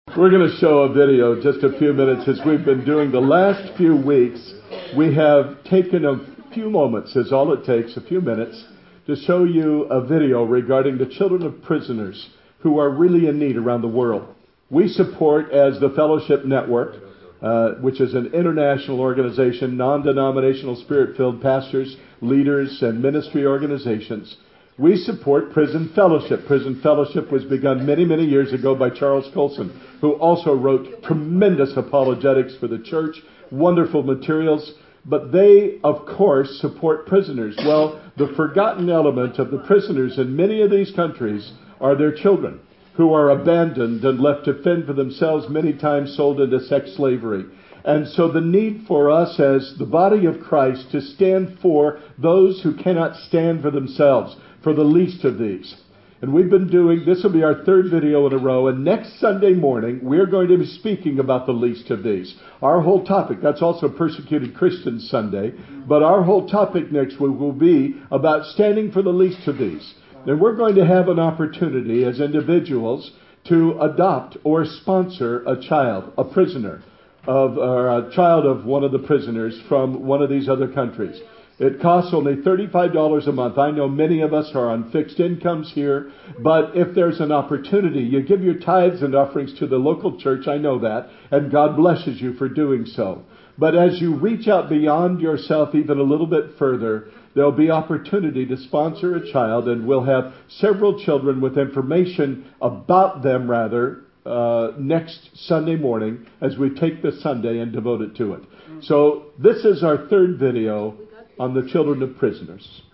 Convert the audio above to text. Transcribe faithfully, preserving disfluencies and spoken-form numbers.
We're going to show a video just a few minutes as we've been doing the last few weeks. We have taken a few moments, is all it takes, a few minutes, to show you a video regarding the children of prisoners who are really in need around the world. We support, as the Fellowship Network, uh, which is an international organization, non-denominational spirit-filled pastors, leaders, and ministry organizations. We support Prison Fellowship. Prison Fellowship was begun many, many years ago by Charles Colson, who also wrote tremendous apologetics for the church, wonderful materials. But they, of course, support prisoners. Well, the forgotten element of the prisoners in many of these countries are their children, who are abandoned and left to fend for themselves, many times sold into sex slavery. And so the need for us as the body of Christ to stand for those who cannot stand for themselves, for the least of these. And we've been doing, this will be our third video in a row, and next Sunday morning we're going to be speaking about the least of these. Our whole topic, that's also Persecuted Christians Sunday, but our whole topic next week will be about standing for the least of these. And we're going to have an opportunity as individuals to adopt or sponsor a child, a prisoner, of or a child of one of the prisoners from one of these other countries. It costs only thirty-five dollars a month. I know many of us are on fixed incomes here, but if there's an opportunity, you give your tithes and offerings to the local church, I know that, and God blesses you for doing so. But as you reach out beyond yourself even a little bit further, there'll be opportunity to sponsor a child, and we'll have several children with information about them, rather, uh, next Sunday morning as we take the Sunday and devote it to it. So this is our third video on the children of prisoners.